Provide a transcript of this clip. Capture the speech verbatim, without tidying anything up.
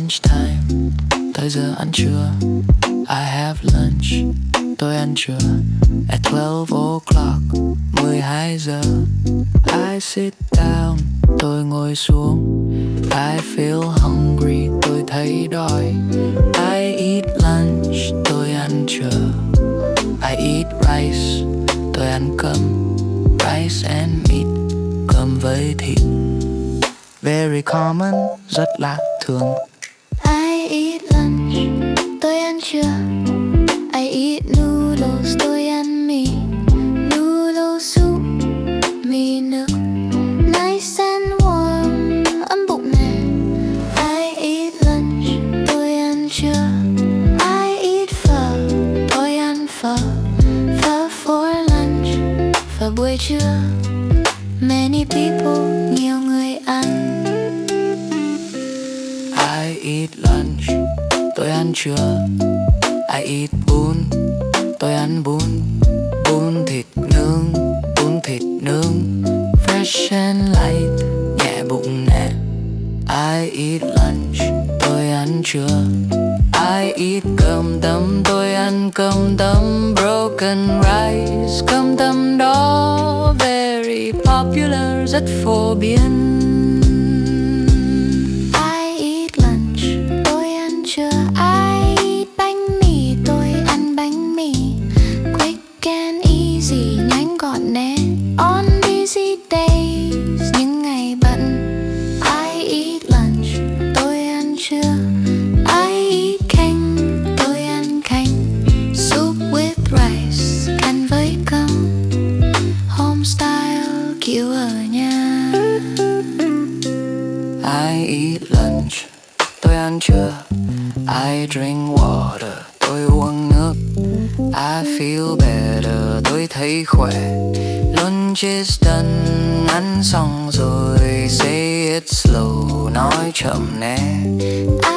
lunch time, tới giờ ăn trưa. I have lunch, tôi ăn trưa. At twelve o'clock, mười hai giờ. I sit down, tôi ngồi xuống. I feel hungry, tôi thấy đói. I eat lunch, tôi ăn trưa. I eat rice, tôi ăn cơm. Rice and meat, cơm với thịt. Very common, rất là thường. I eat lunch, tôi ăn trưa. I eat noodles, tôi ăn mì. Noodle soup, mì nước. Nice and warm, ấm bụng nè. I eat lunch, tôi ăn trưa. I eat phở, tôi ăn phở. Phở for lunch, phở buổi trưa. Many people, nhiều người ăn. I eat lunch, tôi ăn trưa. I eat bún, tôi ăn bún. Bún thịt nướng, bún thịt nướng. Fresh and light, nhẹ bụng nè. I eat lunch, tôi ăn trưa. I eat cơm tấm, tôi ăn cơm tấm. Broken rice, cơm tấm đó very popular, rất phổ biến. I eat lunch, tôi ăn trưa. I eat bánh mì, tôi ăn bánh mì. Quick and easy, nhanh gọn nè. On busy days, những ngày bận. I eat lunch, tôi ăn trưa. I eat canh, tôi ăn canh. Soup with rice, ăn với cơm. Home style, kiểu ở nhà. I eat lunch, tôi ăn trưa. I drink water, tôi uống nước. I feel better, tôi thấy khỏe. Lunch is done, ăn xong rồi. Say it slow, nói chậm nè. I